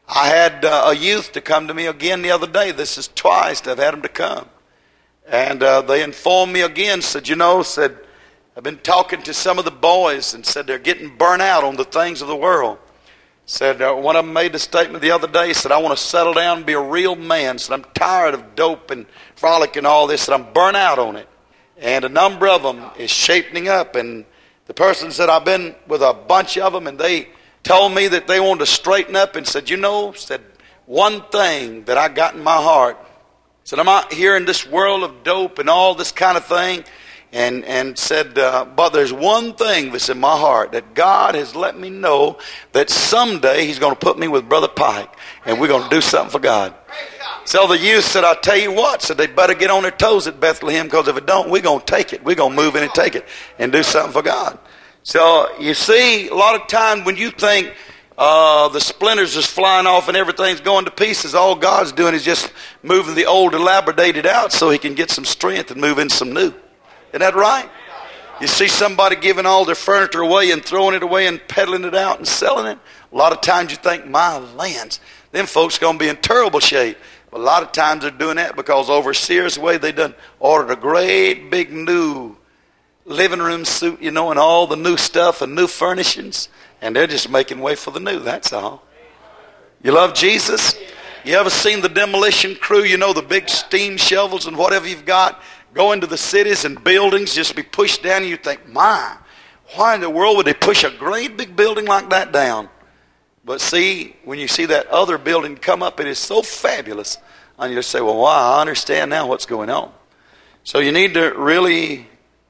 I had a youth to come to me again the other day. This is twice I've had them to come. And they informed me again, said, I've been talking to some of the boys and said they're getting burnt out on the things of the world. Said one of them made the statement the other day, said, I want to settle down and be a real man. Said, I'm tired of dope and frolic and all this. Said, I'm burnt out on it. And a number of them is shaping up. And the person said, I've been with a bunch of them, and they told me that they wanted to straighten up and said, said, one thing that I got in my heart, said, I'm out here in this world of dope and all this kind of thing, and said, but there's one thing that's in my heart, that God has let me know that someday he's going to put me with Brother Pike, and we're going to do something for God. So the youth said, I'll tell you what, said they better get on their toes at Bethlehem, because if it don't, we're going to take it. We're going to move in and take it and do something for God. So you see, a lot of times when you think the splinters is flying off and everything's going to pieces, all God's doing is just moving the old dilapidated out so he can get some strength and move in some new. Isn't that right? You see somebody giving all their furniture away and throwing it away and peddling it out and selling it. A lot of times you think, my lands, them folks going to be in terrible shape. But a lot of times they're doing that because over Sears Way they done ordered a great big new living room suite, and all the new stuff and new furnishings, and they're just making way for the new. That's all. You love Jesus? You ever seen the demolition crew? The big steam shovels and whatever you've got go into the cities and buildings, just be pushed down, and you think, my, why in the world would they push a great big building like that down? But see, when you see that other building come up, it is so fabulous, and you just say, well, wow, I understand now what's going on. So you need to really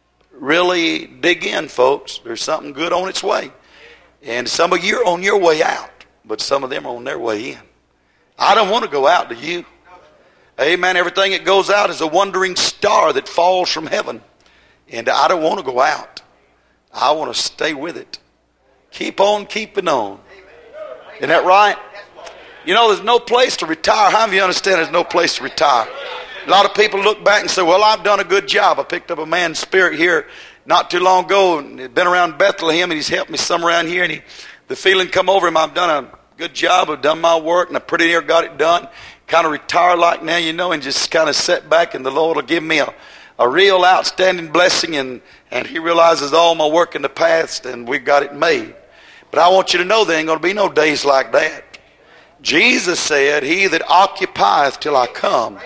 dig in, folks. There's something good on its way. And some of you are on your way out, but some of them are on their way in. I don't want to go out, do you? Amen. Everything that goes out is a wandering star that falls from heaven. And I don't want to go out. I want to stay with it. Keep on keeping on. Isn't that right? There's no place to retire. How do you understand there's no place to retire? A lot of people look back and say, well, I've done a good job. I picked up a man's spirit here not too long ago, and he'd been around Bethlehem, and he's helped me some around here, and the feeling come over him, I've done a good job, I've done my work, and I pretty near got it done. Kind of retire like now, and just kind of sit back, and the Lord will give me a real outstanding blessing, and he realizes all my work in the past, and we've got it made. But I want you to know there ain't going to be no days like that. Jesus said, he that occupieth till I come,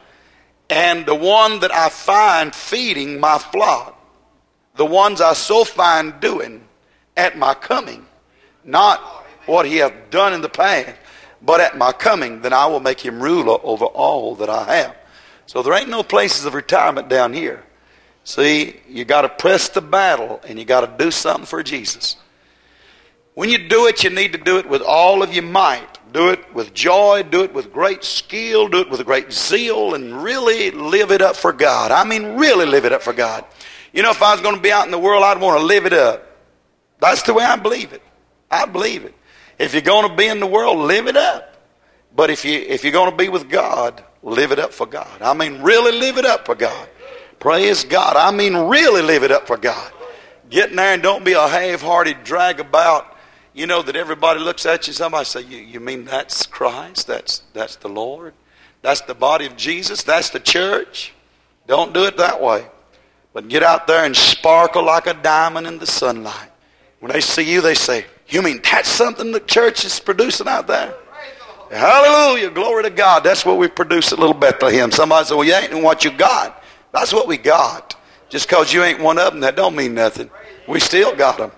and the one that I find feeding my flock, the ones I so find doing at my coming, not what he hath done in the past, but at my coming, then I will make him ruler over all that I have. So there ain't no places of retirement down here. See, you got to press the battle, and you got to do something for Jesus. When you do it, you need to do it with all of your might. Do it with joy, do it with great skill, do it with great zeal, and really live it up for God. I mean, really live it up for God. If I was going to be out in the world, I'd want to live it up. That's the way I believe it. I believe it. If you're going to be in the world, live it up. But if you're going to be with God, live it up for God. I mean, really live it up for God. Praise God. I mean, really live it up for God. Get in there and don't be a half-hearted drag about, that everybody looks at you. Somebody say, you mean that's Christ? That's the Lord? That's the body of Jesus? That's the church? Don't do it that way. But get out there and sparkle like a diamond in the sunlight. When they see you, they say, you mean that's something the church is producing out there? Hallelujah, glory to God. That's what we produce at Little Bethlehem. Somebody said, well, you ain't what you got. That's what we got. Just because you ain't one of them, that don't mean nothing. We still got them.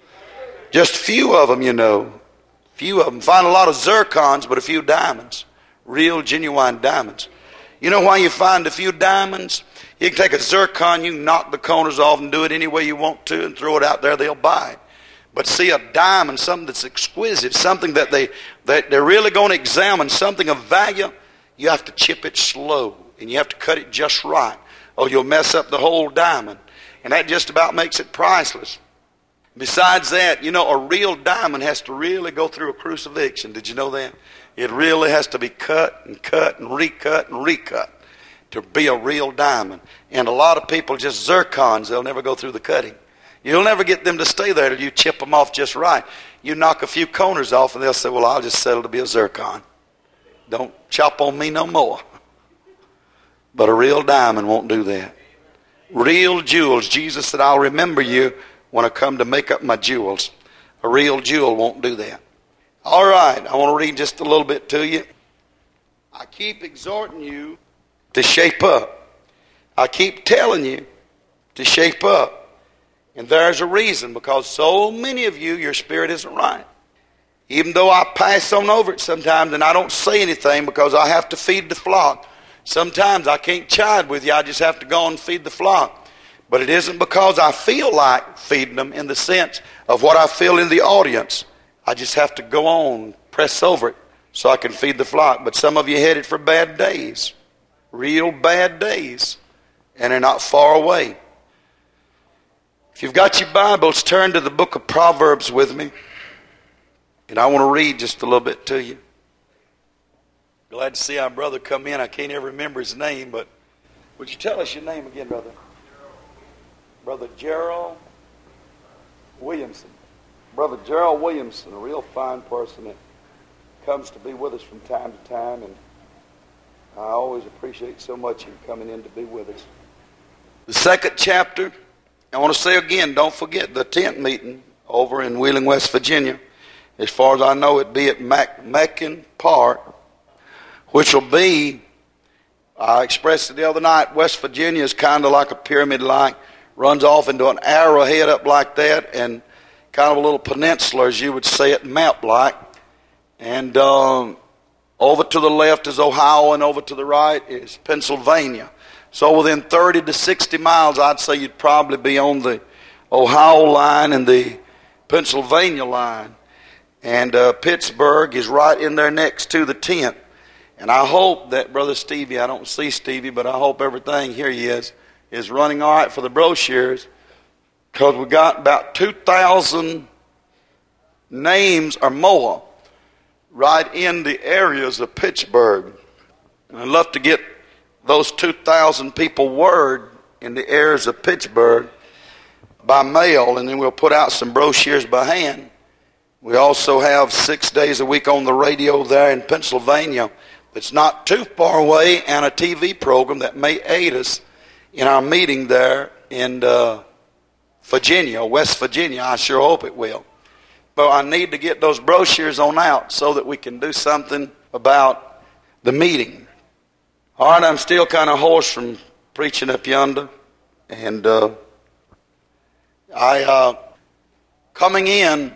Just few of them, Few of them. Find a lot of zircons, but a few diamonds. Real, genuine diamonds. You know why you find a few diamonds? You can take a zircon, you can knock the corners off and do it any way you want to and throw it out there, they'll buy it. But see, a diamond, something that's exquisite, something that they're really going to examine, something of value, you have to chip it slow and you have to cut it just right, or you'll mess up the whole diamond. And that just about makes it priceless. Besides that, a real diamond has to really go through a crucifixion. Did you know that? It really has to be cut and cut and recut and recut to be a real diamond. And a lot of people just zircons, they'll never go through the cutting. You'll never get them to stay there till you chip them off just right. You knock a few corners off and they'll say, well, I'll just settle to be a zircon. Don't chop on me no more. But a real diamond won't do that. Real jewels. Jesus said, I'll remember you when I come to make up my jewels. A real jewel won't do that. All right, I want to read just a little bit to you. I keep exhorting you to shape up. I keep telling you to shape up. And there's a reason, because so many of you, your spirit isn't right. Even though I pass on over it sometimes and I don't say anything because I have to feed the flock. Sometimes I can't chide with you. I just have to go and feed the flock. But it isn't because I feel like feeding them in the sense of what I feel in the audience. I just have to go on, press over it so I can feed the flock. But some of you headed for bad days, real bad days, and they're not far away. If you've got your Bibles, turn to the book of Proverbs with me. And I want to read just a little bit to you. Glad to see our brother come in. I can't ever remember his name, but would you tell us your name again, brother? Brother Gerald Williamson. Brother Gerald Williamson, a real fine person that comes to be with us from time to time, and I always appreciate so much him coming in to be with us. The second chapter, I want to say again, don't forget the tent meeting over in Wheeling, West Virginia. As far as I know, it'd be at Mackin Park, which will be, I expressed it the other night, West Virginia is kind of like a pyramid-like, runs off into an arrowhead up like that, and kind of a little peninsula, as you would say it, map-like. And over to the left is Ohio, and over to the right is Pennsylvania. So within 30 to 60 miles, I'd say you'd probably be on the Ohio line and the Pennsylvania line. And Pittsburgh is right in there next to the tent. And I hope that Brother Stevie, I don't see Stevie, but I hope everything, here he is running all right for the brochures. Because we got about 2,000 names or more right in the areas of Pittsburgh. And I'd love to get those 2,000 people word in the areas of Pittsburgh by mail, and then we'll put out some brochures by hand. We also have 6 days a week on the radio there in Pennsylvania. It's not too far away, and a TV program that may aid us in our meeting there in Virginia, West Virginia. I sure hope it will. But I need to get those brochures on out so that we can do something about the meeting. All right, I'm still kind of hoarse from preaching up yonder. And coming in,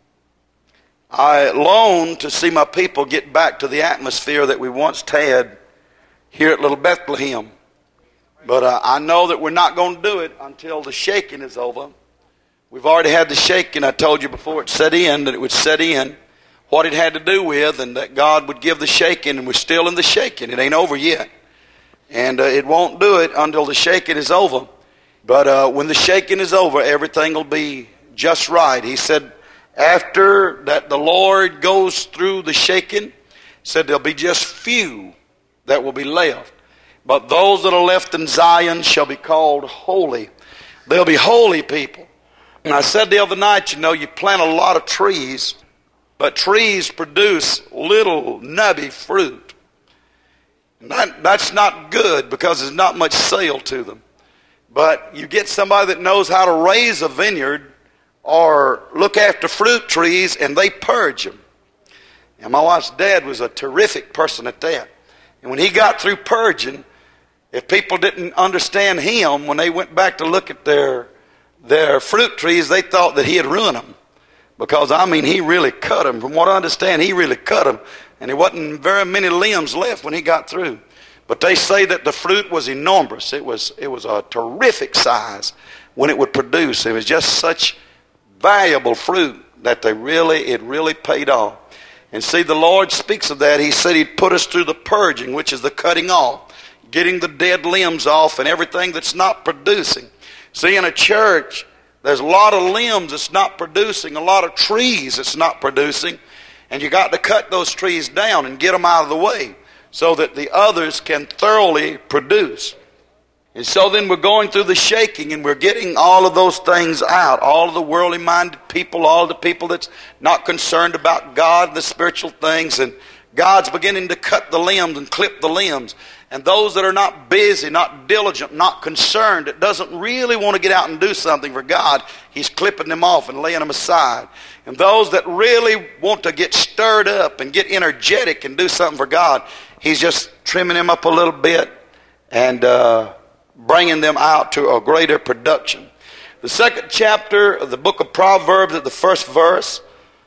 I long to see my people get back to the atmosphere that we once had here at Little Bethlehem. But I know that we're not going to do it until the shaking is over. We've already had the shaking. I told you before it set in, that it would set in what it had to do with, and that God would give the shaking, and we're still in the shaking. It ain't over yet. And it won't do it until the shaking is over. But when the shaking is over, everything will be just right. He said, after that the Lord goes through the shaking, said there'll be just few that will be left. But those that are left in Zion shall be called holy. They'll be holy people. And I said the other night, you plant a lot of trees, but trees produce little nubby fruit. And that's not good because there's not much sale to them. But you get somebody that knows how to raise a vineyard or look after fruit trees, and they purge them. And my wife's dad was a terrific person at that. And when he got through purging, if people didn't understand him, when they went back to look at their fruit trees, they thought that he had ruined them. Because, he really cut them. From what I understand, he really cut them. And there wasn't very many limbs left when he got through. But they say that the fruit was enormous. It was a terrific size when it would produce. It was just such valuable fruit that it really paid off. And see, the Lord speaks of that. He said he'd put us through the purging, which is the cutting off, getting the dead limbs off and everything that's not producing. See, in a church, there's a lot of limbs that's not producing, a lot of trees that's not producing, and you got to cut those trees down and get them out of the way so that the others can thoroughly produce. And so then we're going through the shaking and we're getting all of those things out. All of the worldly minded people, all the people that's not concerned about God and the spiritual things. And God's beginning to cut the limbs and clip the limbs. And those that are not busy, not diligent, not concerned, that doesn't really want to get out and do something for God, He's clipping them off and laying them aside. And those that really want to get stirred up and get energetic and do something for God, He's just trimming them up a little bit and bringing them out to a greater production. The second chapter of the book of Proverbs, at the first verse,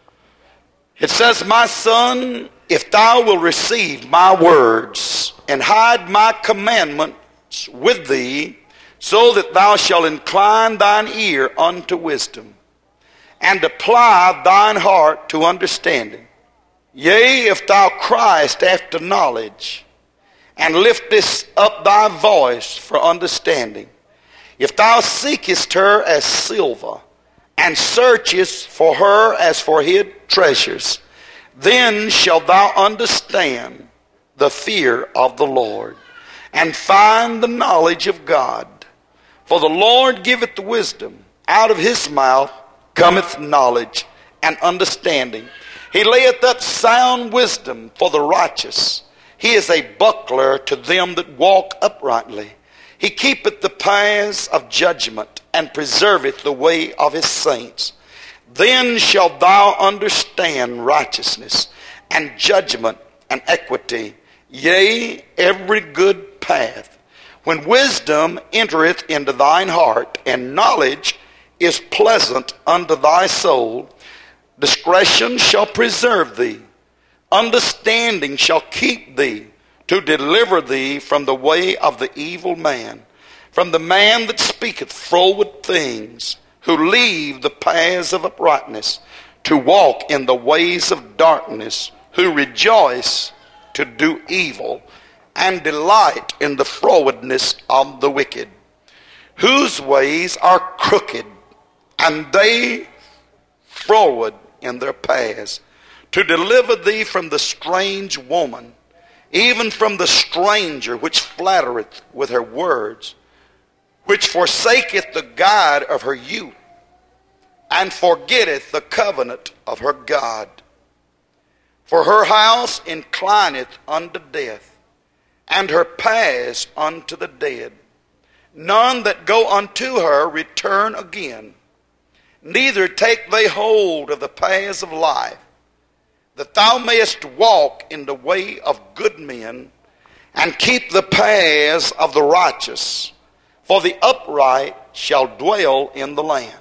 it says, "My son, if thou wilt receive my words and hide my commandments with thee, so that thou shalt incline thine ear unto wisdom, and apply thine heart to understanding. Yea, if thou criest after knowledge, and liftest up thy voice for understanding, if thou seekest her as silver, and searchest for her as for hid treasures, then shalt thou understand the fear of the Lord, and find the knowledge of God. For the Lord giveth wisdom, out of his mouth cometh knowledge and understanding. He layeth up sound wisdom for the righteous. He is a buckler to them that walk uprightly. He keepeth the paths of judgment, and preserveth the way of his saints. Then shalt thou understand righteousness, and judgment, and equity, yea, every good path. When wisdom entereth into thine heart, and knowledge is pleasant unto thy soul, discretion shall preserve thee. Understanding shall keep thee, to deliver thee from the way of the evil man, from the man that speaketh froward things, who leave the paths of uprightness, to walk in the ways of darkness, who rejoice to do evil, and delight in the frowardness of the wicked, whose ways are crooked, and they froward in their paths, to deliver thee from the strange woman, even from the stranger which flattereth with her words, which forsaketh the God of her youth, and forgetteth the covenant of her God. For her house inclineth unto death, and her paths unto the dead. None that go unto her return again, neither take they hold of the paths of life, that thou mayest walk in the way of good men, and keep the paths of the righteous. For the upright shall dwell in the land,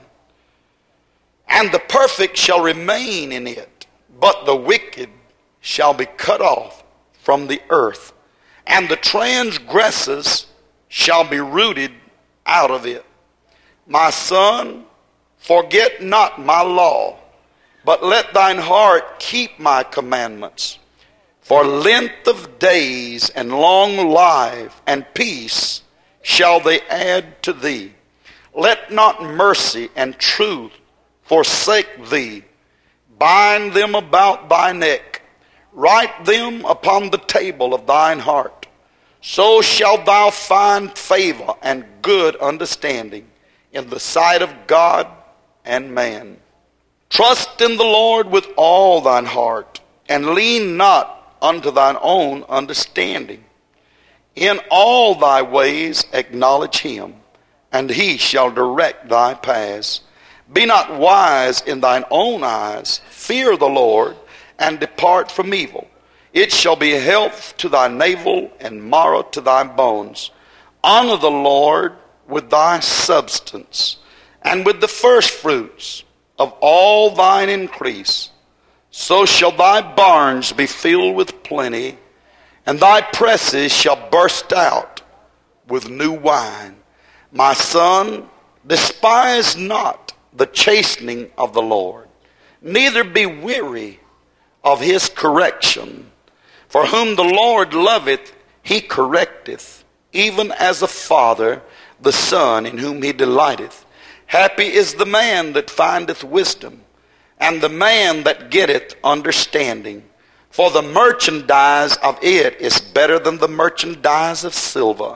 and the perfect shall remain in it. But the wicked shall be cut off from the earth, and the transgressors shall be rooted out of it. My son, forget not my law, but let thine heart keep my commandments. For length of days and long life and peace shall they add to thee. Let not mercy and truth forsake thee. Bind them about thy neck. Write them upon the table of thine heart. So shalt thou find favor and good understanding in the sight of God and man. Trust in the Lord with all thine heart, and lean not unto thine own understanding. In all thy ways acknowledge him, and he shall direct thy paths. Be not wise in thine own eyes. Fear the Lord, and depart from evil. It shall be health to thy navel, and marrow to thy bones. Honor the Lord with thy substance, and with the first fruits of all thine increase. So shall thy barns be filled with plenty, and thy presses shall burst out with new wine. My son, despise not the chastening of the Lord, neither be weary of his correction. For whom the Lord loveth, he correcteth, even as a father the son in whom he delighteth. Happy is the man that findeth wisdom, and the man that getteth understanding. For the merchandise of it is better than the merchandise of silver,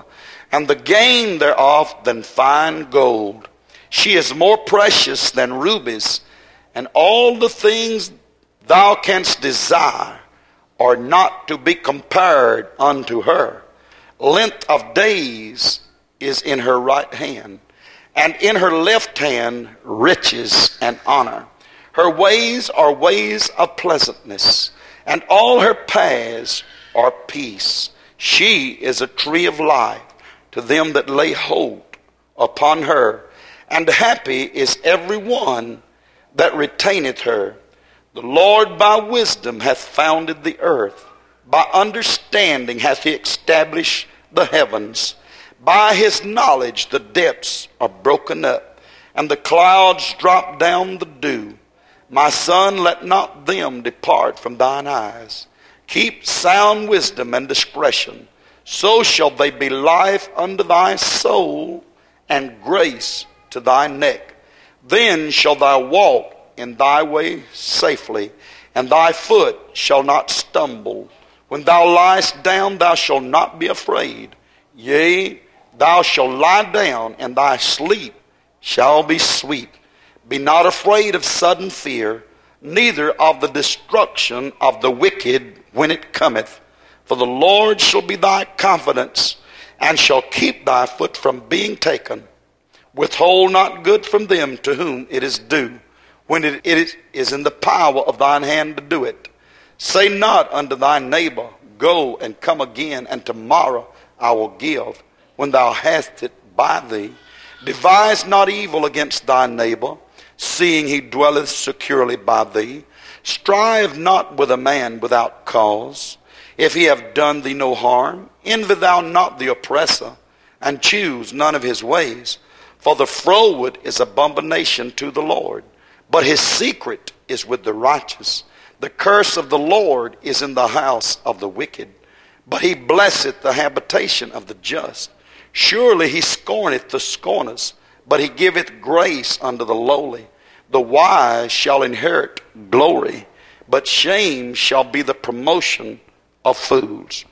and the gain thereof than fine gold. She is more precious than rubies, and all the things thou canst desire are not to be compared unto her. Length of days is in her right hand, and in her left hand riches and honor. Her ways are ways of pleasantness, and all her paths are peace. She is a tree of life to them that lay hold upon her, and happy is every one that retaineth her. The Lord by wisdom hath founded the earth. By understanding hath he established the heavens. By his knowledge the depths are broken up, and the clouds drop down the dew. My son, let not them depart from thine eyes. Keep sound wisdom and discretion. So shall they be life unto thy soul, and grace to thy neck. Then shall thou walk in thy way safely, and thy foot shall not stumble. When thou liest down, thou shalt not be afraid. Yea, thou shalt lie down, and thy sleep shall be sweet. Be not afraid of sudden fear, neither of the destruction of the wicked when it cometh. For the Lord shall be thy confidence, and shall keep thy foot from being taken. Withhold not good from them to whom it is due, when it is in the power of thine hand to do it. Say not unto thy neighbor, Go and come again, and tomorrow I will give, when thou hast it by thee. Devise not evil against thy neighbor, seeing he dwelleth securely by thee. Strive not with a man without cause. If he have done thee no harm, envy thou not the oppressor, and choose none of his ways. For the froward is abomination to the Lord, but his secret is with the righteous. The curse of the Lord is in the house of the wicked, but he blesseth the habitation of the just. Surely he scorneth the scorners, but he giveth grace unto the lowly. The wise shall inherit glory, but shame shall be the promotion of fools.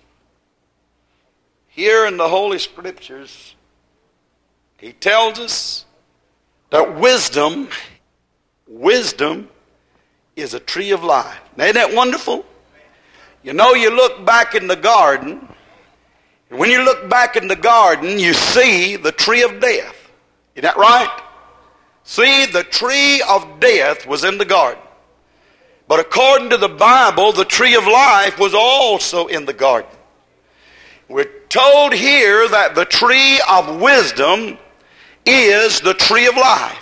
Here in the Holy Scriptures, he tells us that wisdom is a tree of life. Now, isn't that wonderful? You know, you look back in the garden, and when you look back in the garden, you see the tree of death. Isn't that right? See, the tree of death was in the garden. But according to the Bible, the tree of life was also in the garden. We're told here that the tree of wisdom is the tree of life.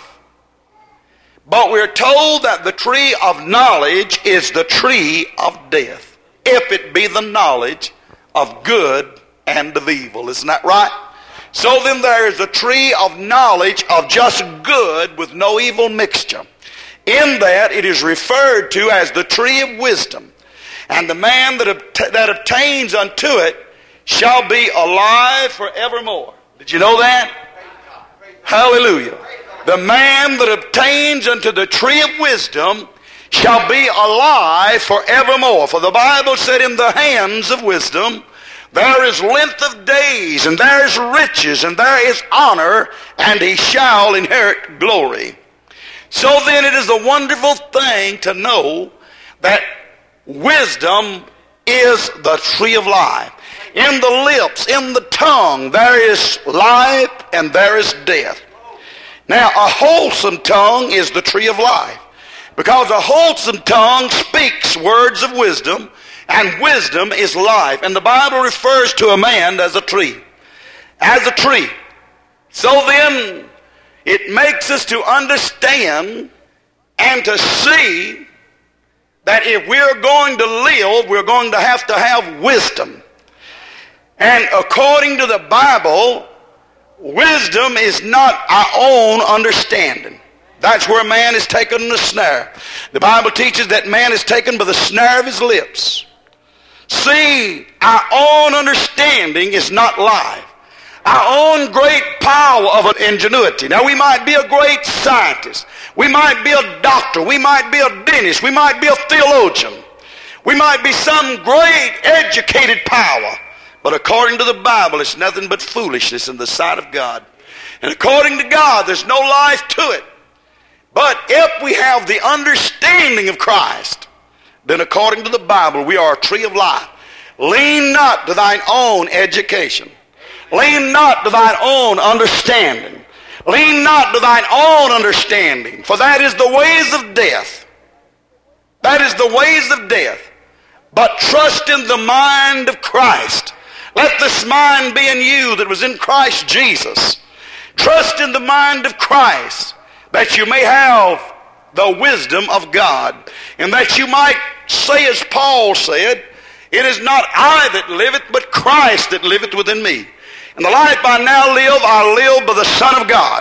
But we're told that the tree of knowledge is the tree of death, if it be the knowledge of good and of evil. Isn't that right? So then there is a tree of knowledge of just good with no evil mixture. In that it is referred to as the tree of wisdom. And the man that obtains unto it shall be alive forevermore. Did you know that? Hallelujah. The man that obtains unto the tree of wisdom shall be alive forevermore. For the Bible said, in the hands of wisdom there is length of days, and there is riches, and there is honor, and he shall inherit glory. So then it is a wonderful thing to know that wisdom is the tree of life. In the lips, in the tongue, there is life and there is death. Now, a wholesome tongue is the tree of life, because a wholesome tongue speaks words of wisdom, and wisdom is life. And the Bible refers to a man as a tree. As a tree. So then, it makes us to understand and to see that if we're going to live, we're going to have wisdom. And according to the Bible, wisdom is not our own understanding. That's where man is taken in the snare. The Bible teaches that man is taken by the snare of his lips. See, our own understanding is not life. Our own great power of ingenuity. Now, we might be a great scientist. We might be a doctor. We might be a dentist. We might be a theologian. We might be some great educated power. But according to the Bible, it's nothing but foolishness in the sight of God. And according to God, there's no life to it. But if we have the understanding of Christ, then according to the Bible, we are a tree of life. Lean not to thine own education. Lean not to thine own understanding. Lean not to thine own understanding, for that is the ways of death. That is the ways of death. But trust in the mind of Christ. Let this mind be in you that was in Christ Jesus. Trust in the mind of Christ, that you may have the wisdom of God, and that you might say as Paul said, it is not I that liveth, but Christ that liveth within me. And the life I now live, I live by the Son of God.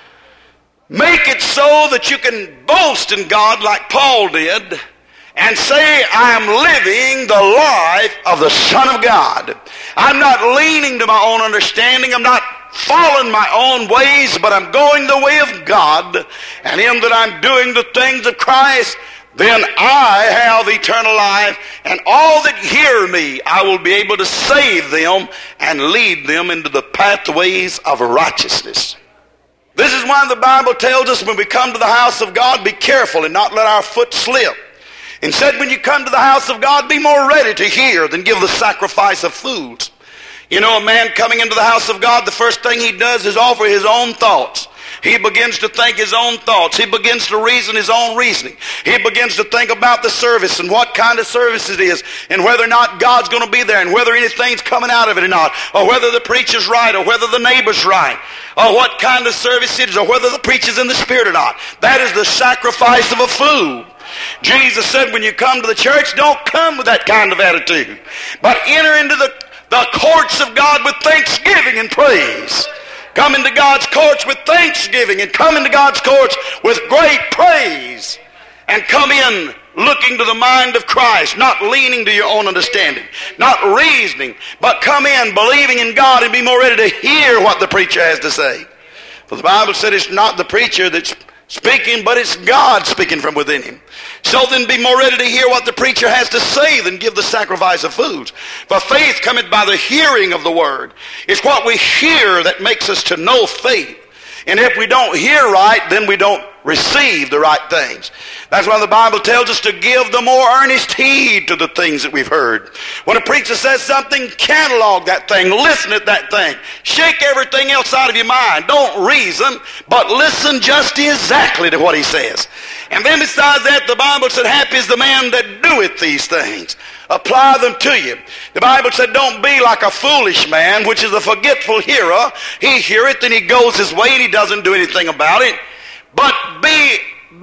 Make it so that you can boast in God like Paul did, and say, I am living the life of the Son of God. I'm not leaning to my own understanding. I'm not following my own ways, but I'm going the way of God. And in that I'm doing the things of Christ, then I have eternal life, and all that hear me, I will be able to save them and lead them into the pathways of righteousness. This is why the Bible tells us when we come to the house of God, be careful and not let our foot slip. And said, when you come to the house of God, be more ready to hear than give the sacrifice of fools. You know, a man coming into the house of God, the first thing he does is offer his own thoughts. He begins to think his own thoughts. He begins to reason his own reasoning. He begins to think about the service and what kind of service it is, and whether or not God's going to be there, and whether anything's coming out of it or not, or whether the preacher's right, or whether the neighbor's right, or what kind of service it is, or whether the preacher's in the Spirit or not. That is the sacrifice of a fool. Jesus said, when you come to the church, don't come with that kind of attitude, but enter into the courts of God with thanksgiving and praise. Come into God's courts with thanksgiving, and come into God's courts with great praise, and come in looking to the mind of Christ, not leaning to your own understanding, not reasoning, but come in believing in God and be more ready to hear what the preacher has to say. For the Bible said it's not the preacher that's speaking, but it's God speaking from within him. So then be more ready to hear what the preacher has to say than give the sacrifice of foods. For faith cometh by the hearing of the word. It's what we hear that makes us to know faith. And if we don't hear right, then we don't receive the right things. That's why the Bible tells us to give the more earnest heed to the things that we've heard. When a preacher says something, catalog that thing, listen at that thing. Shake everything else out of your mind. Don't reason, but listen just exactly to what he says. And then besides that, the Bible said, happy is the man that doeth these things. Apply them to you. The Bible said, don't be like a foolish man, which is a forgetful hearer. He heareth and he goes his way and he doesn't do anything about it. But be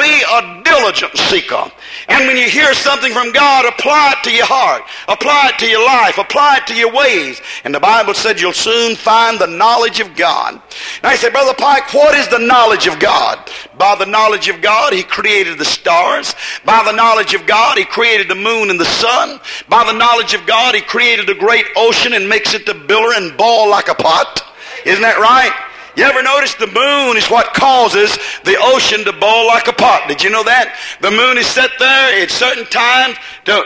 a diligent seeker. And when you hear something from God, apply it to your heart. Apply it to your life. Apply it to your ways. And the Bible said you'll soon find the knowledge of God. Now you say, Brother Pike, what is the knowledge of God? By the knowledge of God, he created the stars. By the knowledge of God, he created the moon and the sun. By the knowledge of God, he created the great ocean and makes it to billow and boil like a pot. Isn't that right? You ever notice the moon is what causes the ocean to boil like a pot? Did you know that? The moon is set there at certain times.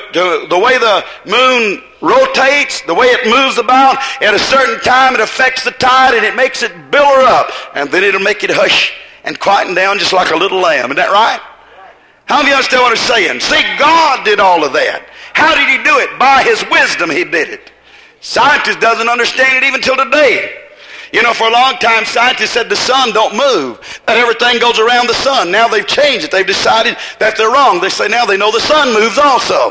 The way the moon rotates, the way it moves about, at a certain time it affects the tide and it makes it billow up. And then it'll make it hush and quieten down just like a little lamb. Isn't that right? How many of you understand what I'm saying? See, God did all of that. How did he do it? By his wisdom he did it. Scientists doesn't understand it even till today. You know, for a long time, scientists said the sun don't move, that everything goes around the sun. Now they've changed it. They've decided that they're wrong. They say now they know the sun moves also.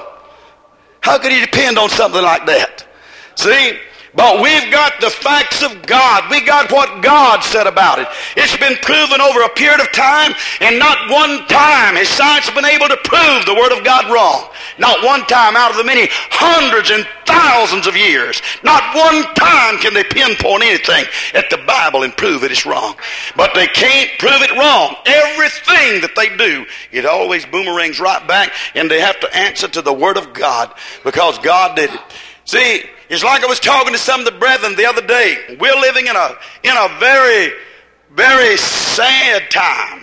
How could you depend on something like that? See? But we've got the facts of God. We got what God said about it. It's been proven over a period of time, and not one time has science been able to prove the Word of God wrong. Not one time out of the many hundreds and thousands of years. Not one time can they pinpoint anything at the Bible and prove it is wrong. But they can't prove it wrong. Everything that they do, it always boomerangs right back, and they have to answer to the Word of God because God did it. See, it's like I was talking to some of the brethren the other day. We're living in a very, very sad time.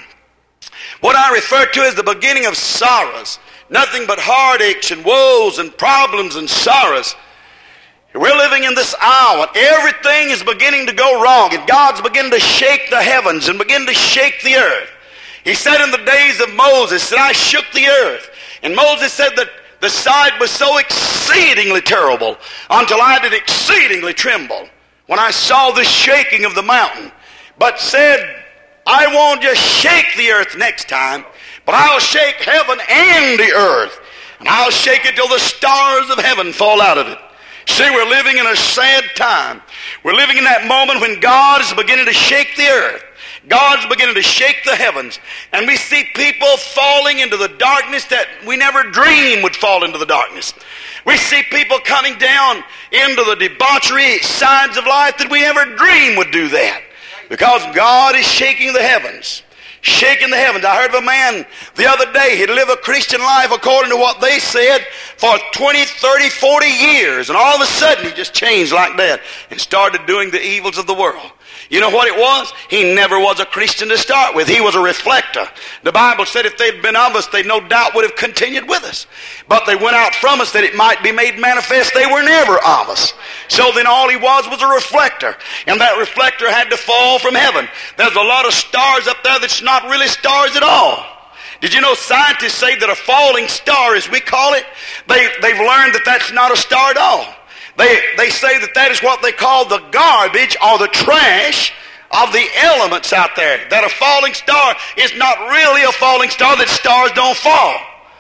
What I refer to as the beginning of sorrows. Nothing but heartaches and woes and problems and sorrows. We're living in this hour. Everything is beginning to go wrong, and God's beginning to shake the heavens and begin to shake the earth. He said in the days of Moses that I shook the earth. And Moses said that the sight was so exceedingly terrible until I did exceedingly tremble when I saw the shaking of the mountain. But said, I won't just shake the earth next time, but I'll shake heaven and the earth. And I'll shake it till the stars of heaven fall out of it. See, we're living in a sad time. We're living in that moment when God is beginning to shake the earth. God's beginning to shake the heavens. And we see people falling into the darkness that we never dreamed would fall into the darkness. We see people coming down into the debauchery sides of life that we never dreamed would do that. Because God is shaking the heavens. Shaking the heavens. I heard of a man the other day. He'd lived a Christian life according to what they said for 20, 30, 40 years. And all of a sudden he just changed like that and started doing the evils of the world. You know what it was? He never was a Christian to start with. He was a reflector. The Bible said if they'd been of us, they no doubt would have continued with us. But they went out from us that it might be made manifest they were never of us. So then all he was a reflector. And that reflector had to fall from heaven. There's a lot of stars up there that's not really stars at all. Did you know scientists say that a falling star, as we call it, they've learned that that's not a star at all. They say that that is what they call the garbage or the trash of the elements out there. That a falling star is not really a falling star, that stars don't fall.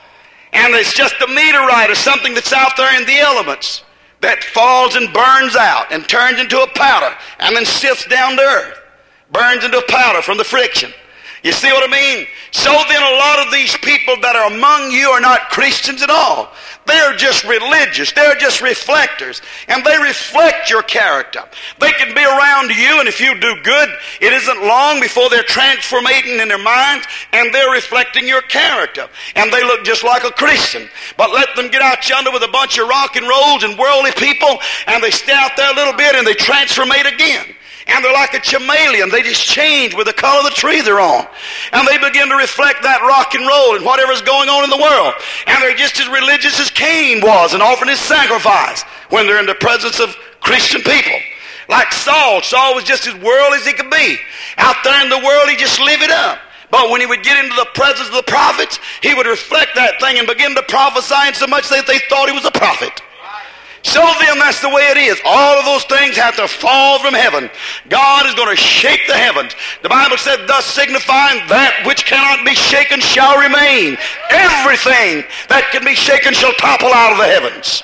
And it's just a meteorite or something that's out there in the elements that falls and burns out and turns into a powder and then sifts down to earth. Burns into a powder from the friction. You see what I mean? So then a lot of these people that are among you are not Christians at all. They're just religious. They're just reflectors. And they reflect your character. They can be around you, and if you do good, it isn't long before they're transformating in their minds, and they're reflecting your character. And they look just like a Christian. But let them get out yonder with a bunch of rock and rolls and worldly people, and they stay out there a little bit, and they transformate again. And they're like a chameleon. They just change with the color of the tree they're on. And they begin to reflect that rock and roll and whatever's going on in the world. And they're just as religious as Cain was and offering his sacrifice when they're in the presence of Christian people. Like Saul. Saul was just as worldly as he could be. Out there in the world, he just lived it up. But when he would get into the presence of the prophets, he would reflect that thing and begin to prophesy in so much that they thought he was a prophet. So then that's the way it is. All of those things have to fall from heaven. God is going to shake the heavens. The Bible said, thus signifying that which cannot be shaken shall remain. Everything that can be shaken shall topple out of the heavens.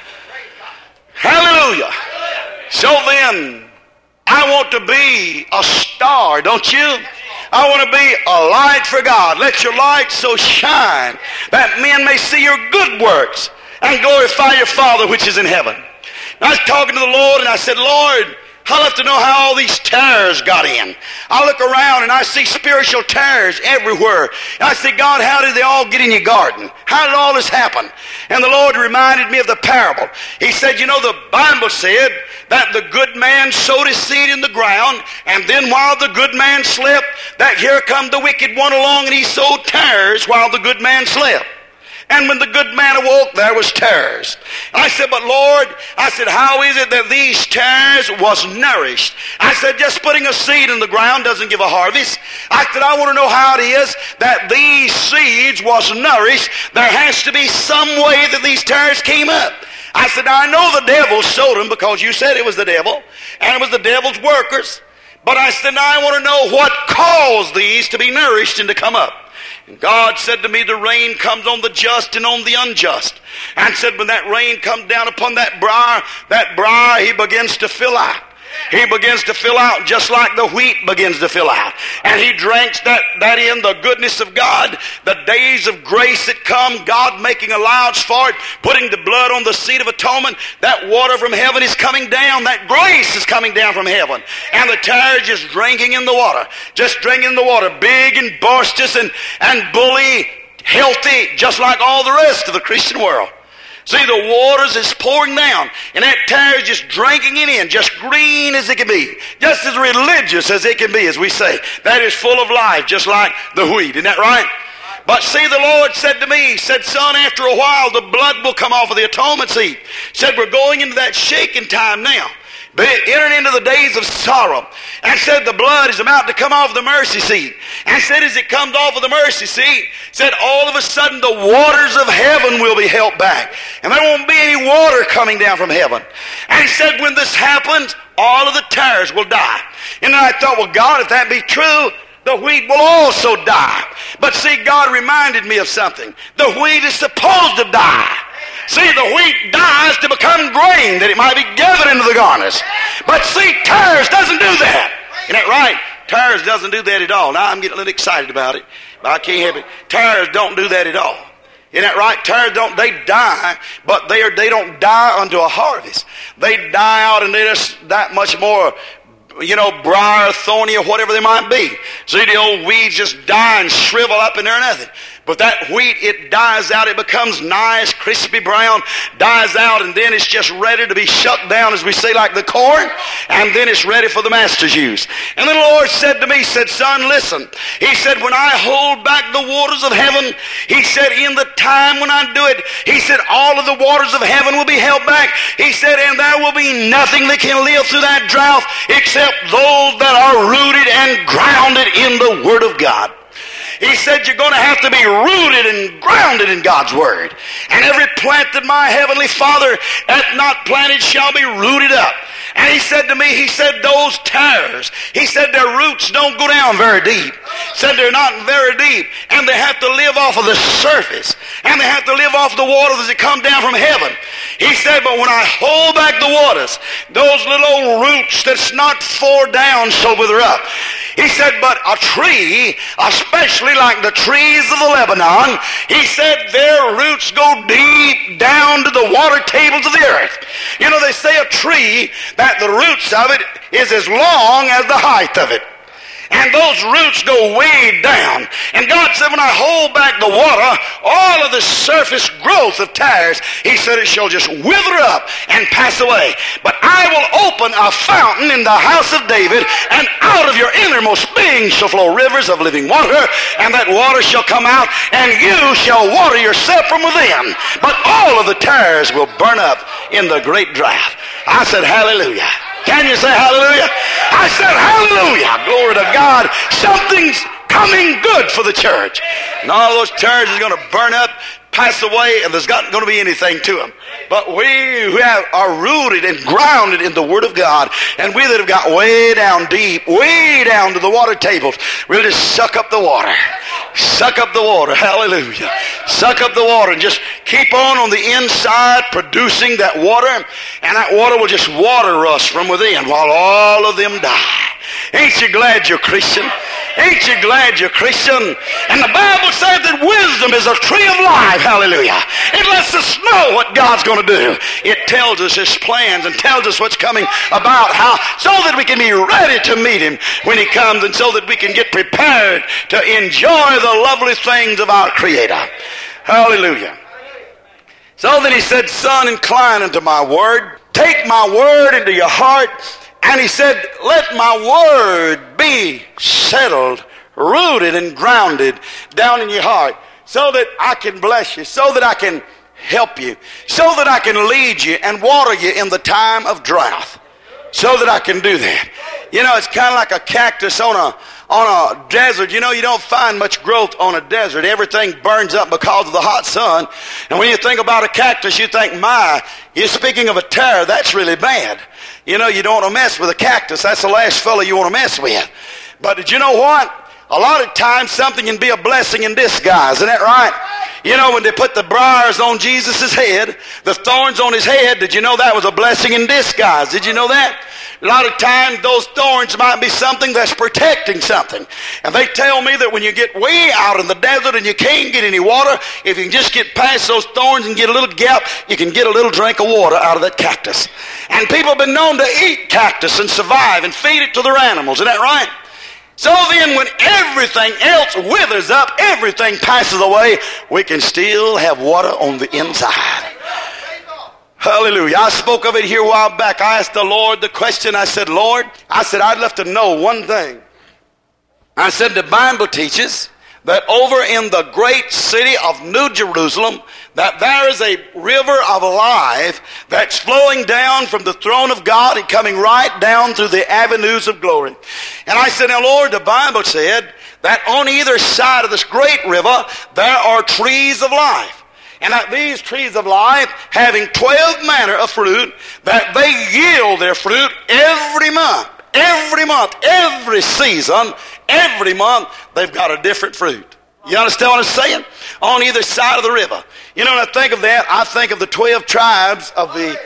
Hallelujah. So then, I want to be a star, don't you? I want to be a light for God. Let your light so shine that men may see your good works and glorify your Father which is in heaven. And I was talking to the Lord, and I said, Lord, I'll have to know how all these tares got in. I look around and I see spiritual tares everywhere. And I say, God, how did they all get in your garden? How did all this happen? And the Lord reminded me of the parable. He said, you know, the Bible said that the good man sowed his seed in the ground, and then while the good man slept, that here come the wicked one along, and he sowed tares while the good man slept. And when the good man awoke, there was tares. I said, but Lord, I said, how is it that these tares was nourished? I said, just putting a seed in the ground doesn't give a harvest. I said, I want to know how it is that these seeds was nourished. There has to be some way that these tares came up. I said, now I know the devil sowed them because you said it was the devil, and it was the devil's workers. But I said, now I want to know what caused these to be nourished and to come up. And God said to me, the rain comes on the just and on the unjust. And said, when that rain comes down upon that briar, he begins to fill out. He begins to fill out just like the wheat begins to fill out. And he drinks that in the goodness of God. The days of grace that come, God making allowance for it, putting the blood on the seat of atonement. That water from heaven is coming down. That grace is coming down from heaven. And the tares just drinking in the water. Just drinking the water. Big and boisterous and bully, healthy, just like all the rest of the Christian world. See, the waters is pouring down, and that tare is just drinking it in, just green as it can be, just as religious as it can be, as we say. That is full of life, just like the wheat. Isn't that right? But see, the Lord said to me, he said, son, after a while the blood will come off of the atonement seat. Said, we're going into that shaking time now. Entering into the days of sorrow. And said the blood is about to come off the mercy seat. And said as it comes off of the mercy seat, said all of a sudden the waters of heaven will be held back. And there won't be any water coming down from heaven. And he said when this happens, all of the tares will die. And I thought, well, God, if that be true, the wheat will also die. But see, God reminded me of something. The wheat is supposed to die. See, the wheat dies to become grain, that it might be gathered into the garners. But see, tares doesn't do that. Isn't that right? Tares doesn't do that at all. Now I'm getting a little excited about it, but I can't help it. Tares don't do that at all. Isn't that right? Tares don't, they die, but they don't die unto a harvest. They die out and they're just that much more, briar, thorny, or whatever they might be. See, the old weeds just die and shrivel up and they're nothing. But that wheat, it dies out. It becomes nice, crispy brown, dies out, and then it's just ready to be shut down, as we say, like the corn, and then it's ready for the master's use. And then the Lord said to me, he said, son, listen. He said, when I hold back the waters of heaven, he said, in the time when I do it, he said, all of the waters of heaven will be held back. He said, and there will be nothing that can live through that drought except those that are rooted and grounded in the Word of God. He said you're going to have to be rooted and grounded in God's Word. And every plant that my heavenly Father hath not planted shall be rooted up. And he said to me, he said, those tares, he said their roots don't go down very deep. Said they're not very deep. And they have to live off of the surface. And they have to live off the waters that come down from heaven. He said, but when I hold back the waters, those little old roots that's not fore down shall wither up. He said, but a tree, especially like the trees of the Lebanon, he said their roots go deep down to the water tables of the earth. They say a tree, that the roots of it is as long as the height of it. And those roots go way down. And God said, when I hold back the water, all of the surface growth of tares, he said it shall just wither up and pass away. But I will open a fountain in the house of David, and out of your innermost being shall flow rivers of living water, and that water shall come out, and you shall water yourself from within. But all of the tares will burn up in the great drought. I said, hallelujah. Can you say hallelujah? I said hallelujah. Glory to God. Something's coming good for the church. And all those tares is going to burn up, pass away, and there's not going to be anything to them. But we who are rooted and grounded in the Word of God, and we that have got way down deep, way down to the water tables, we'll just suck up the water. Suck up the water. Hallelujah. Suck up the water and just keep on the inside producing that water, and that water will just water us from within while all of them die. Ain't you glad you're Christian? Ain't you glad you're Christian? And the Bible says that wisdom is a tree of life. Hallelujah. It lets us know what God's going to do. It tells us His plans and tells us what's coming about, how, so that we can be ready to meet Him when He comes, and so that we can get prepared to enjoy the lovely things of our Creator. Hallelujah. So then he said, son, incline unto my word. Take my word into your heart. And he said, let my word be settled, rooted and grounded down in your heart, so that I can bless you, so that I can help you, so that I can lead you and water you in the time of drought, so that I can do that. It's kind of like a cactus on a desert. You don't find much growth on a desert. Everything burns up because of the hot sun. And when you think about a cactus, you think, you're speaking of a tare, that's really bad. You don't want to mess with a cactus. That's the last fellow you want to mess with. But did you know what? A lot of times something can be a blessing in disguise. Isn't that right? When they put the briars on Jesus' head, the thorns on his head, did you know that was a blessing in disguise? Did you know that? A lot of times those thorns might be something that's protecting something. And they tell me that when you get way out in the desert and you can't get any water, if you can just get past those thorns and get a little gap, you can get a little drink of water out of that cactus. And people have been known to eat cactus and survive and feed it to their animals. Isn't that right? So then when everything else withers up, everything passes away, we can still have water on the inside. Hallelujah. I spoke of it here a while back. I asked the Lord the question. I said, Lord, I'd love to know one thing. I said, the Bible teaches that over in the great city of New Jerusalem, that there is a river of life that's flowing down from the throne of God and coming right down through the avenues of glory. And I said, now Lord, the Bible said that on either side of this great river there are trees of life. And that these trees of life, having 12 manner of fruit, that they yield their fruit every month, every season, every month, they've got a different fruit. You understand what I'm saying? On either side of the river. You know, when I think of that, I think of the 12 tribes of the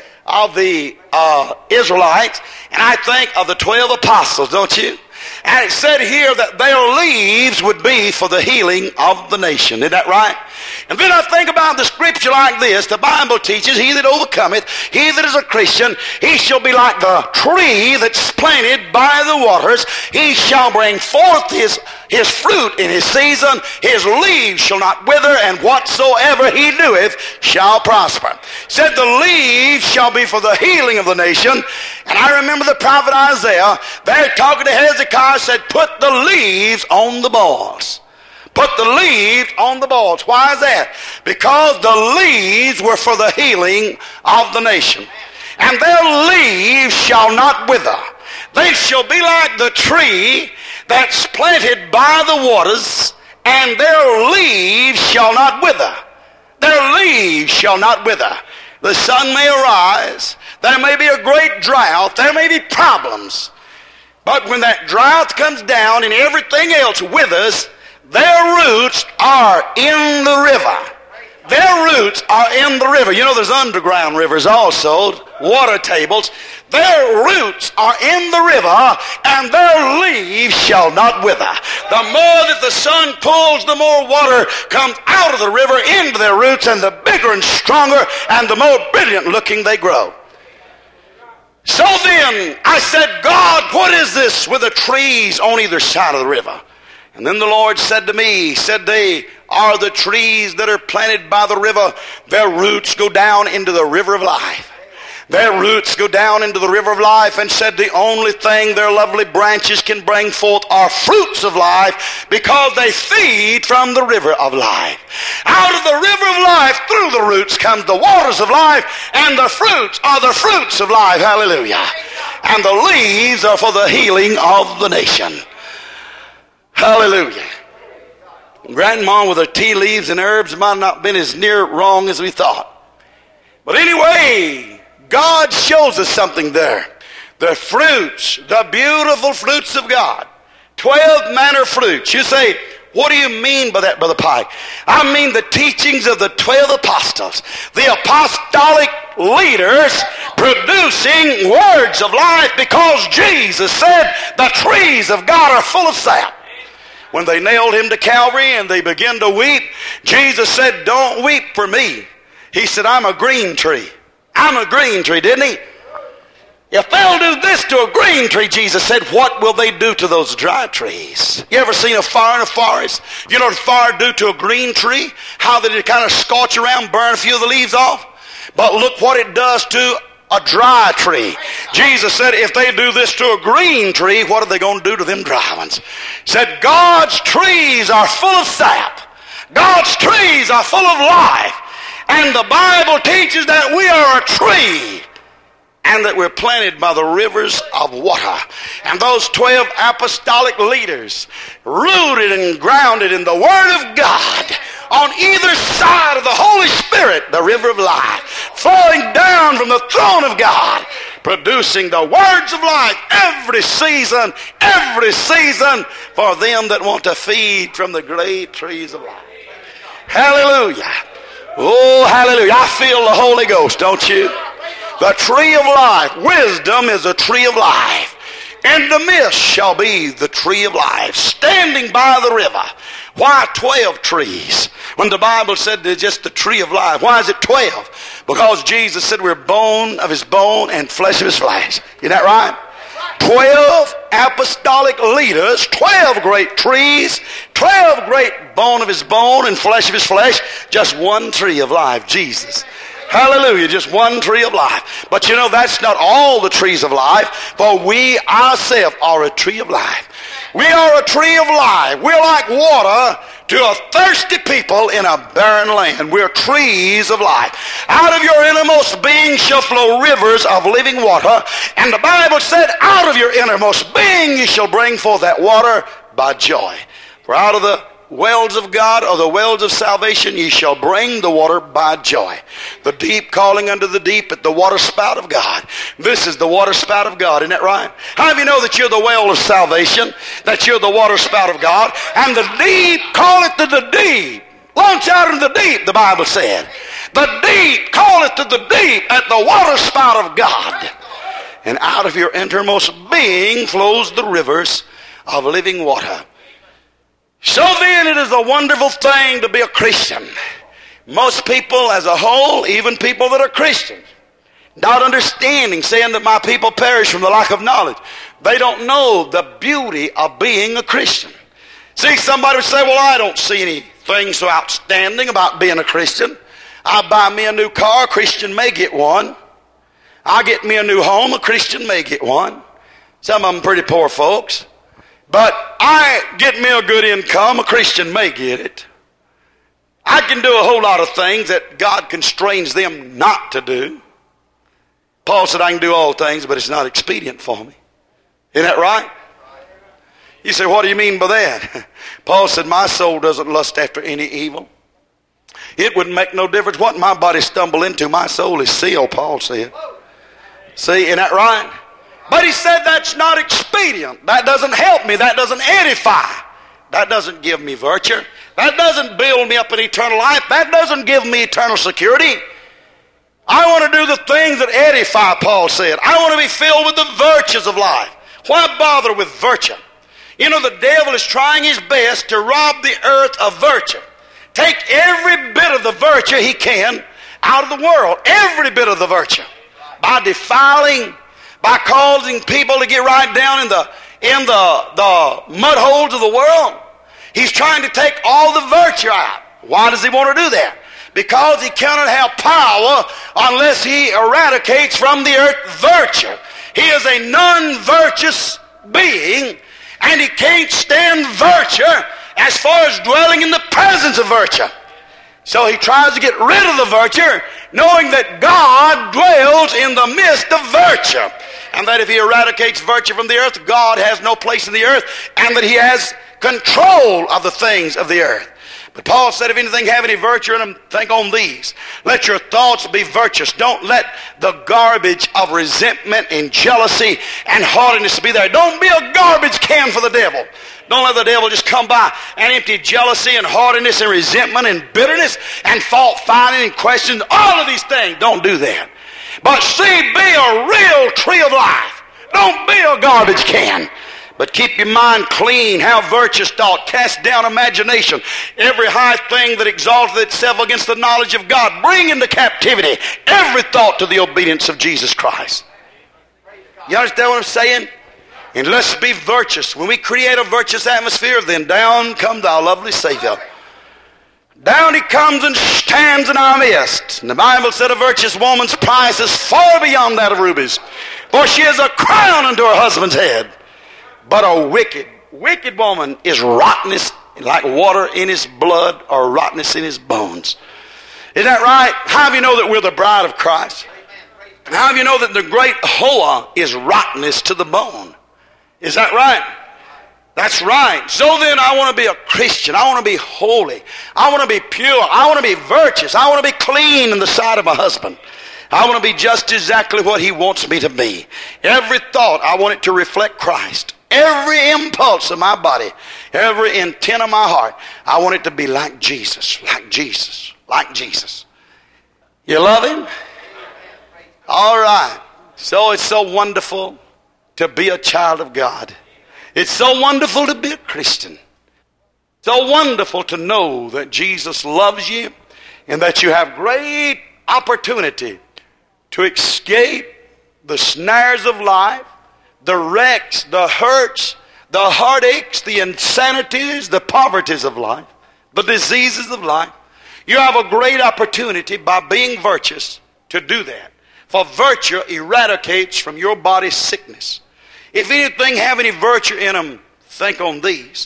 Israelites, and I think of the 12 apostles, don't you? And it said here that their leaves would be for the healing of the nation. Isn't that right? And then I think about the scripture like this. The Bible teaches, he that overcometh, he that is a Christian, he shall be like the tree that's planted by the waters. He shall bring forth his fruit in his season. His leaves shall not wither, and whatsoever he doeth shall prosper. It said the leaves shall be for the healing of the nation. And I remember the prophet Isaiah, there talking to Hezekiah, said, put the leaves on the boards. Put the leaves on the boards. Why is that? Because the leaves were for the healing of the nation. And their leaves shall not wither. They shall be like the tree that's planted by the waters, and their leaves shall not wither. Their leaves shall not wither. The sun may arise. There may be a great drought. There may be problems. But when that drought comes down and everything else withers, their roots are in the river. Their roots are in the river. You know, there's underground rivers also, water tables. Their roots are in the river, and their leaves shall not wither. The more that the sun pulls, the more water comes out of the river into their roots, and the bigger and stronger and the more brilliant looking they grow. So then I said, God, what is this with the trees on either side of the river? And then the Lord said to me, said, they are the trees that are planted by the river. Their roots go down into the river of life. Their roots go down into the river of life, and said the only thing their lovely branches can bring forth are fruits of life, because they feed from the river of life. Out of the river of life, through the roots comes the waters of life, and the fruits are the fruits of life. Hallelujah. And the leaves are for the healing of the nation. Hallelujah. Grandma with her tea leaves and herbs might not have been as near wrong as we thought. But anyway, God shows us something there. The fruits, the beautiful fruits of God. 12 manner fruits. You say, what do you mean by that, Brother Pike? I mean the teachings of the 12 apostles. The apostolic leaders producing words of life, because Jesus said the trees of God are full of sap. When they nailed him to Calvary and they began to weep, Jesus said, don't weep for me. He said, I'm a green tree. I'm a green tree, didn't he? If they'll do this to a green tree, Jesus said, what will they do to those dry trees? You ever seen a fire in a forest? You know what a fire do to a green tree? How did it kind of scorch around, burn a few of the leaves off? But look what it does to a dry tree. Jesus said, if they do this to a green tree, what are they going to do to them dry ones? He said, God's trees are full of sap. God's trees are full of life. And the Bible teaches that we are a tree, and that we're planted by the rivers of water. And those 12 apostolic leaders, rooted and grounded in the Word of God, on either side of the Holy Spirit, the river of life, flowing down from the throne of God, producing the words of life every season for them that want to feed from the great trees of life. Hallelujah. Oh, hallelujah. I feel the Holy Ghost, don't you? The tree of life. Wisdom is a tree of life. In the midst shall be the tree of life, standing by the river. Why 12 trees? When the Bible said it's just the tree of life. Why is it 12? Because Jesus said we're bone of his bone and flesh of his flesh. Isn't that right? 12 apostolic leaders, 12 great trees, 12 great bone of his bone and flesh of his flesh. Just one tree of life, Jesus. Hallelujah, just one tree of life. But you know, that's not all the trees of life, for we ourselves are a tree of life. We are a tree of life. We're like water to a thirsty people in a barren land. We're trees of life. Out of your innermost being shall flow rivers of living water. And the Bible said, out of your innermost being you shall bring forth that water by joy. For out of the wells of God, or the wells of salvation, ye shall bring the water by joy. The deep calling unto the deep at the water spout of God. This is the water spout of God, isn't that right? How do you know that you're the well of salvation, that you're the water spout of God? And the deep calleth to the deep. Launch out into the deep, the Bible said. The deep calleth to the deep at the water spout of God. And out of your innermost being flows the rivers of living water. So then it is a wonderful thing to be a Christian. Most people as a whole, even people that are Christians, not understanding, saying that my people perish from the lack of knowledge. They don't know the beauty of being a Christian. See, somebody would say, well, I don't see anything so outstanding about being a Christian. I buy me a new car, a Christian may get one. I get me a new home, a Christian may get one. Some of them pretty poor folks. But I get me a good income, a Christian may get it. I can do a whole lot of things that God constrains them not to do. Paul said, I can do all things, but it's not expedient for me. Isn't that right? You say, what do you mean by that? Paul said, my soul doesn't lust after any evil. It would make no difference what my body stumble into. My soul is sealed, Paul said. See, isn't that right? But he said that's not expedient. That doesn't help me. That doesn't edify. That doesn't give me virtue. That doesn't build me up in eternal life. That doesn't give me eternal security. I want to do the things that edify, Paul said. I want to be filled with the virtues of life. Why bother with virtue? You know, the devil is trying his best to rob the earth of virtue. Take every bit of the virtue he can out of the world. Every bit of the virtue. By defiling, by causing people to get right down in the mud holes of the world. He's trying to take all the virtue out. Why does he want to do that? Because he cannot have power unless he eradicates from the earth virtue. He is a non-virtuous being, and he can't stand virtue as far as dwelling in the presence of virtue. So he tries to get rid of the virtue, knowing that God dwells in the midst of virtue. And that if he eradicates virtue from the earth, God has no place in the earth, and that he has control of the things of the earth. But Paul said, if anything have any virtue in them, think on these. Let your thoughts be virtuous. Don't let the garbage of resentment and jealousy and haughtiness be there. Don't be a garbage can for the devil. Don't let the devil just come by and empty jealousy and haughtiness and resentment and bitterness and fault finding and questions. All of these things. Don't do that. But see, be a real tree of life. Don't be a garbage can. But keep your mind clean, have virtuous thought, cast down imagination. Every high thing that exalteth itself against the knowledge of God, bring into captivity every thought to the obedience of Jesus Christ. You understand what I'm saying? And let's be virtuous. When we create a virtuous atmosphere, then down comes our lovely Savior. Down he comes and stands in our midst. And the Bible said a virtuous woman's price is far beyond that of rubies, for she is a crown unto her husband's head. But a wicked woman is rottenness like water in his blood or rottenness in his bones. Is that right? How do you know that we're the bride of Christ? And how do you know that the great hoa is rottenness to the bone? Is that right? That's right. So then I want to be a Christian. I want to be holy. I want to be pure. I want to be virtuous. I want to be clean in the sight of my husband. I want to be just exactly what he wants me to be. Every thought, I want it to reflect Christ. Every impulse of my body, every intent of my heart, I want it to be like Jesus, like Jesus, like Jesus. You love him? All right. So it's so wonderful to be a child of God. It's so wonderful to be a Christian. So wonderful to know that Jesus loves you and that you have great opportunity to escape the snares of life, the wrecks, the hurts, the heartaches, the insanities, the poverties of life, the diseases of life. You have a great opportunity by being virtuous to do that. For virtue eradicates from your body sickness. If anything have any virtue in them, think on these.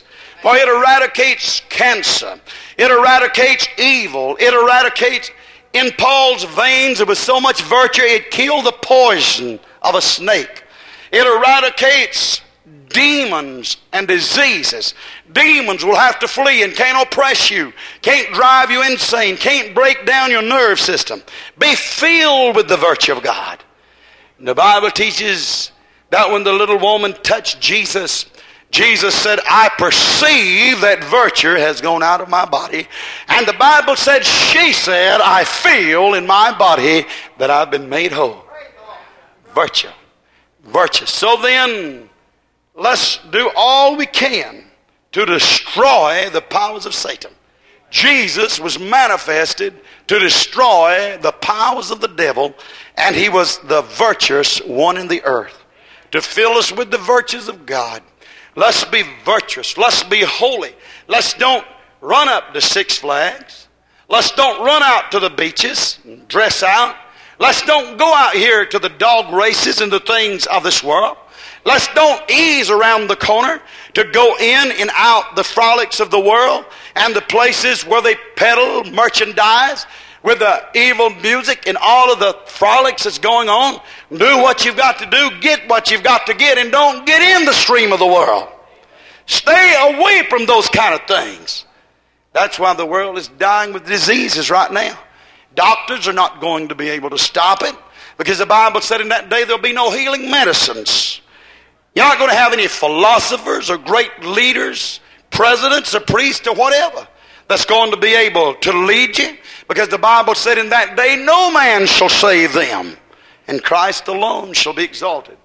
For it eradicates cancer. It eradicates evil. It eradicates, in Paul's veins, there was so much virtue, it killed the poison of a snake. It eradicates demons and diseases. Demons will have to flee and can't oppress you, can't drive you insane, can't break down your nerve system. Be filled with the virtue of God. And the Bible teaches that when the little woman touched Jesus, Jesus said, I perceive that virtue has gone out of my body. And the Bible said, she said, I feel in my body that I've been made whole. Virtue. Virtue. So then, let's do all we can to destroy the powers of Satan. Jesus was manifested to destroy the powers of the devil, and he was the virtuous one in the earth, to fill us with the virtues of God. Let's be virtuous. Let's be holy. Let's don't run up to Six Flags. Let's don't run out to the beaches and dress out. Let's don't go out here to the dog races and the things of this world. Let's don't ease around the corner to go in and out the frolics of the world and the places where they peddle merchandise with the evil music and all of the frolics that's going on. Do what you've got to do, get what you've got to get, and don't get in the stream of the world. Stay away from those kind of things. That's why the world is dying with diseases right now. Doctors are not going to be able to stop it, because the Bible said in that day there'll be no healing medicines. You're not going to have any philosophers or great leaders, presidents or priests or whatever, that's going to be able to lead you, because the Bible said in that day no man shall save them, and Christ alone shall be exalted.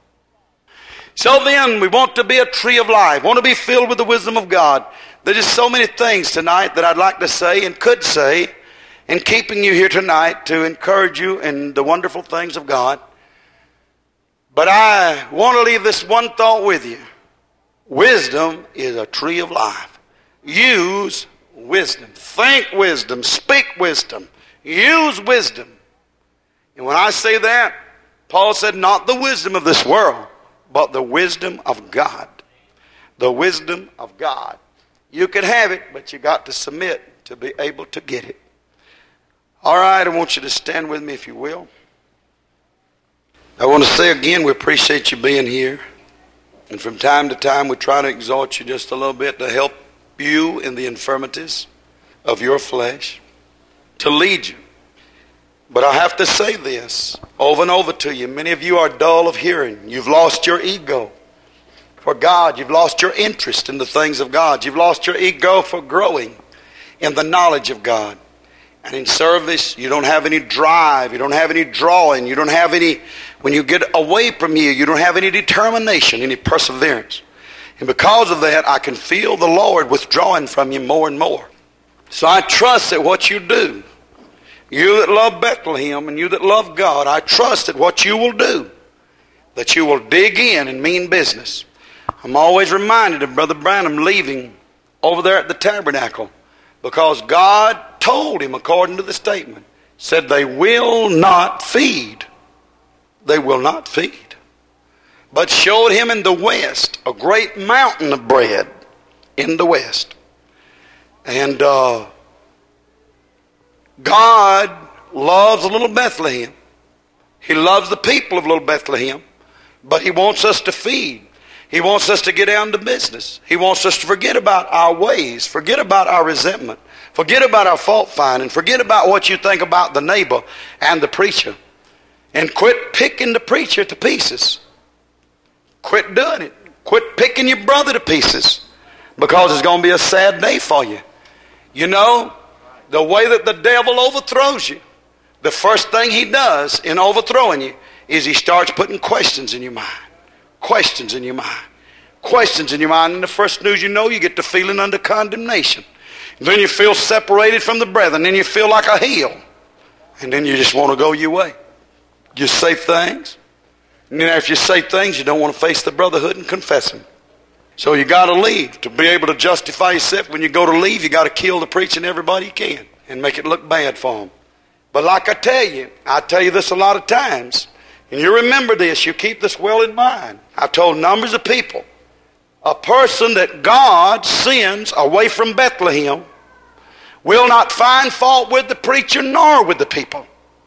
So then, we want to be a tree of life, want to be filled with the wisdom of God. There's just so many things tonight that I'd like to say and could say in keeping you here tonight to encourage you in the wonderful things of God. But I want to leave this one thought with you. Wisdom is a tree of life. Use wisdom. Think wisdom. Speak wisdom. Use wisdom. And when I say that, Paul said, not the wisdom of this world, but the wisdom of God. The wisdom of God. You can have it, but you got to submit to be able to get it. All right, I want you to stand with me if you will. I want to say again, we appreciate you being here. And from time to time, we try to exhort you just a little bit to help you in the infirmities of your flesh, to lead you. But I have to say this over and over to you. Many of you are dull of hearing. You've lost your ego for God. You've lost your interest in the things of God. You've lost your ego for growing in the knowledge of God. And in service, you don't have any drive. You don't have any drawing. You don't have any, when you get away from here, you don't have any determination, any perseverance. And because of that, I can feel the Lord withdrawing from you more and more. So I trust that what you do, you that love Bethlehem and you that love God, I trust that what you will do, that you will dig in and mean business. I'm always reminded of Brother Branham leaving over there at the tabernacle, because God told him, according to the statement, said they will not feed. They will not feed. But showed him in the west a great mountain of bread in the west. And God loves little Bethlehem. He loves the people of little Bethlehem. But he wants us to feed. He wants us to get down to business. He wants us to forget about our ways, forget about our resentment, forget about our fault finding, forget about what you think about the neighbor and the preacher, and quit picking the preacher to pieces. Quit doing it. Quit picking your brother to pieces, because it's going to be a sad day for you. You know, the way that the devil overthrows you, the first thing he does in overthrowing you is he starts putting questions in your mind. Questions in your mind. Questions in your mind. And the first news you know, you get to feeling under condemnation. And then you feel separated from the brethren. Then you feel like a heel. And then you just want to go your way. You say things. And then after you say things, you don't want to face the brotherhood and confess them. So you got to leave. To be able to justify yourself, when you go to leave, you got to kill the preaching everybody you can and make it look bad for them. But like I tell you this a lot of times, and you remember this, you keep this well in mind. I've told numbers of people A person that God sends away from Bethlehem will not find fault with the preacher nor with the people.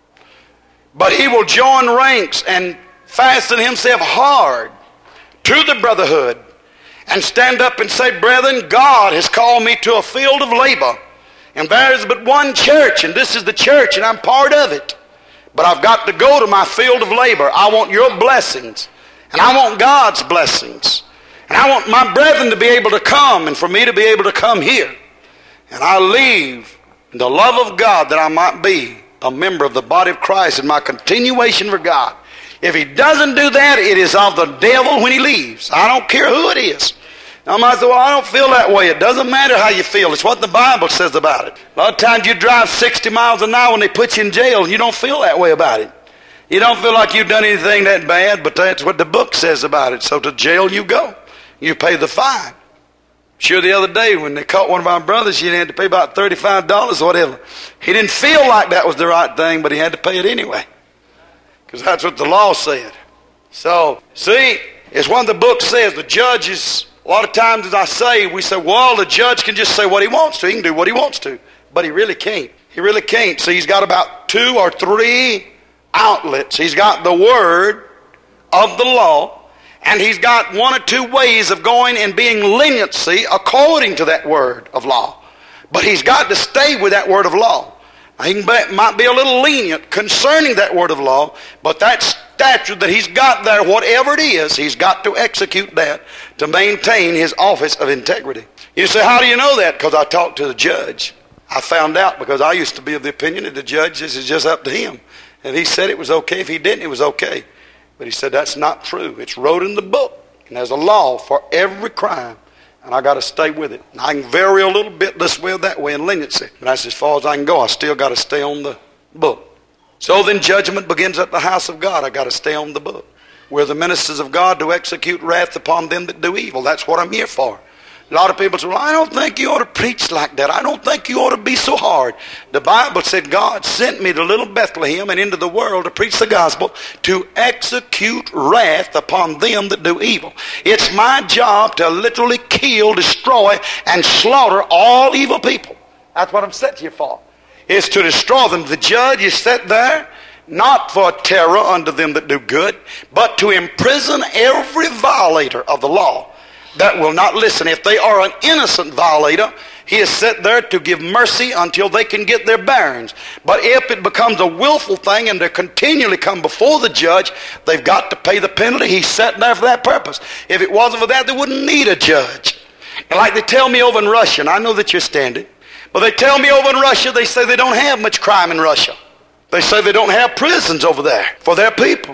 But he will join ranks and fasten himself hard to the brotherhood and stand up and say, brethren, God has called me to a field of labor. And there is but one church, and this is the church, and I'm part of it. But I've got to go to my field of labor. I want your blessings, and I want God's blessings. And I want my brethren to be able to come, and for me to be able to come here. And I leave in the love of God that I might be a member of the body of Christ in my continuation for God. If he doesn't do that, it is of the devil when he leaves. I don't care who it is. Now, I might say, well, I don't feel that way. It doesn't matter how you feel. It's what the Bible says about it. A lot of times you drive 60 miles an hour when they put you in jail, and you don't feel that way about it. You don't feel like you've done anything that bad, but that's what the book says about it. So to jail you go. You pay the fine. Sure, the other day when they caught one of our brothers, he had to pay about $35 or whatever. He didn't feel like that was the right thing, but he had to pay it anyway. Because that's what the law said. So, see, it's what the book says. The judges, a lot of times as I say, we say, well, the judge can just say what he wants to. He can do what he wants to. But he really can't. He really can't. See, he's got about 2 or 3 outlets. He's got the word of the law. And he's got 1 or 2 ways of going and being leniency according to that word of law. But he's got to stay with that word of law. He might be a little lenient concerning that word of law, but that statute that he's got there, whatever it is, he's got to execute that to maintain his office of integrity. You say, how do you know that? Because I talked to the judge. I found out because I used to be of the opinion that the judge, this is just up to him. If he said it was okay, if he didn't, it was okay. But he said, that's not true. It's wrote in the book. And there's a law for every crime. And I got to stay with it. And I can vary a little bit this way or that way in leniency. But that's as far as I can go. I still got to stay on the book. So then judgment begins at the house of God. I got to stay on the book. We're the ministers of God to execute wrath upon them that do evil. That's what I'm here for. A lot of people say, well, I don't think you ought to preach like that. I don't think you ought to be so hard. The Bible said God sent me to little Bethlehem and into the world to preach the gospel, to execute wrath upon them that do evil. It's my job to literally kill, destroy, and slaughter all evil people. That's what I'm set here for. It's to destroy them. The judge is set there not for terror unto them that do good, but to imprison every violator of the law that will not listen. If they are an innocent violator, he is set there to give mercy until they can get their bearings. But if it becomes a willful thing and they continually come before the judge, they've got to pay the penalty. He's set there for that purpose. If it wasn't for that, they wouldn't need a judge. And like they tell me over in Russia, and I know that you're standing, but they tell me over in Russia, they say they don't have much crime in Russia. They say they don't have prisons over there for their people.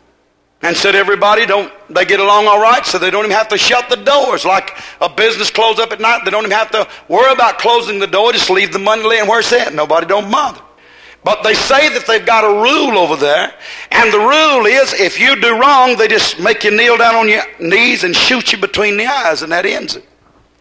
And said everybody they get along all right, so they don't even have to shut the doors. Like a business close up at night, they don't even have to worry about closing the door. Just leave the money laying where it's at. Nobody don't bother. But they say that they've got a rule over there, and the rule is if you do wrong, they just make you kneel down on your knees and shoot you between the eyes, and that ends it.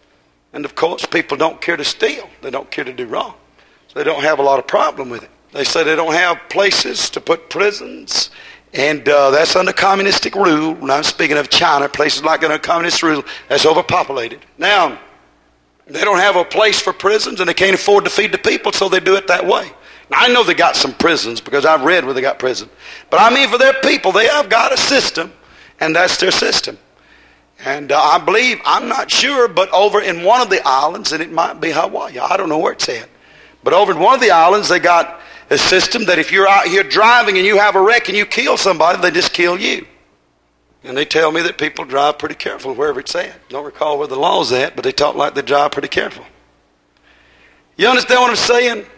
And of course, people don't care to steal. They don't care to do wrong. So they don't have a lot of problem with it. They say they don't have places to put prisons. And that's under communistic rule. When I'm speaking of China, places like under communist rule, that's overpopulated. Now, they don't have a place for prisons, and they can't afford to feed the people, so they do it that way. Now, I know they got some prisons, because I've read where they got prison. But I mean, for their people, they have got a system, and that's their system. And I believe, I'm not sure, but over in one of the islands, and it might be Hawaii, I don't know where it's at. But over in one of the islands, they got a system that if you're out here driving and you have a wreck and you kill somebody, they just kill you. And they tell me that people drive pretty careful wherever it's at. Don't recall where the law's at, but they talk like they drive pretty careful. You understand what I'm saying?